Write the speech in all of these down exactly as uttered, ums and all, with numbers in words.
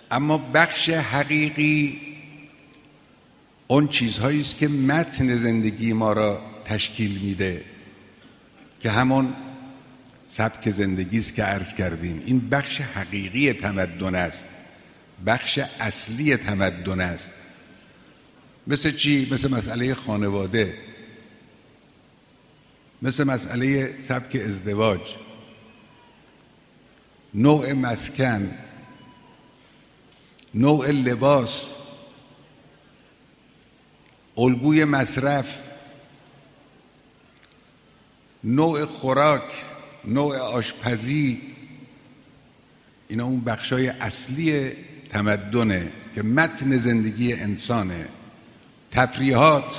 اما بخش حقیقی اون چیزهایی است که متن زندگی ما را تشکیل میده، که همون سبک زندگی است که عرض کردیم. این بخش حقیقی تمدن است، بخش اصلی تمدن است. مثل چی؟ مثل مسئله خانواده، مثل مسئله سبک ازدواج، نوع مسکن، نوع لباس، الگوی مصرف، نوع خوراک، نوع آشپزی. اینا اون بخشای اصلی تمدنه که متن زندگی انسانه. تفریحات،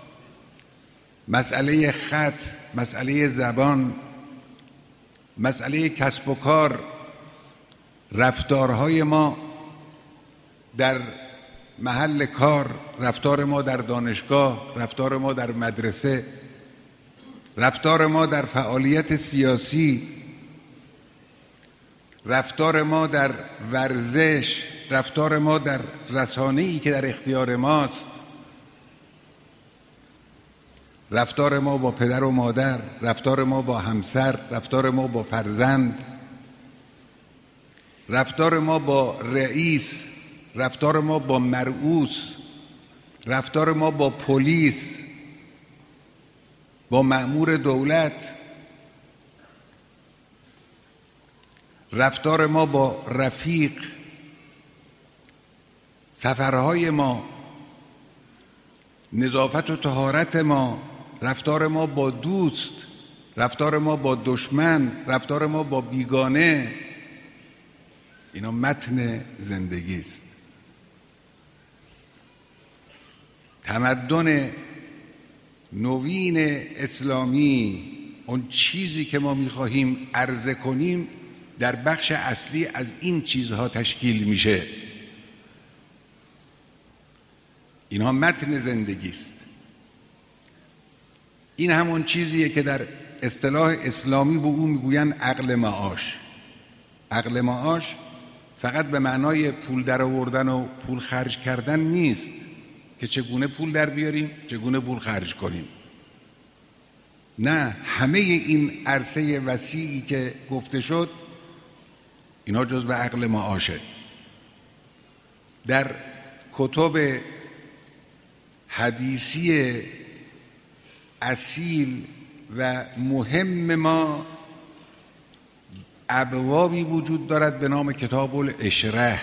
مسئله خط، مسئله زبان، مسئله کسب و کار، رفتارهای ما در محل کار، رفتار ما در دانشگاه، رفتار ما در مدرسه، رفتار ما در فعالیت سیاسی، رفتار ما در ورزش، رفتار ما در رسانه‌ای که در اختیار ماست، رفتار ما با پدر و مادر، رفتار ما با همسر، رفتار ما با فرزند، رفتار ما با رئیس، رفتار ما با مرئوس، رفتار ما با پلیس، با مأمور دولت، رفتار ما با رفیق، سفرهای ما، نظافت و طهارت ما، رفتار ما با دوست، رفتار ما با دشمن، رفتار ما با بیگانه. اینا متن زندگی است. تمدن نوین اسلامی، اون چیزی که ما می‌خواهیم عرضه کنیم، در بخش اصلی از این چیزها تشکیل میشه. اینها متن زندگی است. این همون چیزیه که در اصطلاح اسلامی به او میگویند عقل معاش. عقل معاش فقط به معنای پول در آوردن و پول خرج کردن نیست که چگونه پول در بیاریم، چگونه پول خرج کنیم. نه، همه این عرصه وسیعی که گفته شد اینا جزو عقل معاشه. در کتب حدیثی اصیل و مهم ما ابوابی وجود دارد به نام کتاب العشره.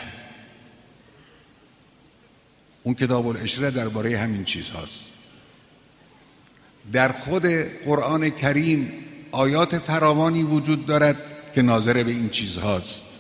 اون کتاب العشره درباره همین چیز هاست. در خود قرآن کریم آیات فراوانی وجود دارد که ناظر به این چیز هاست.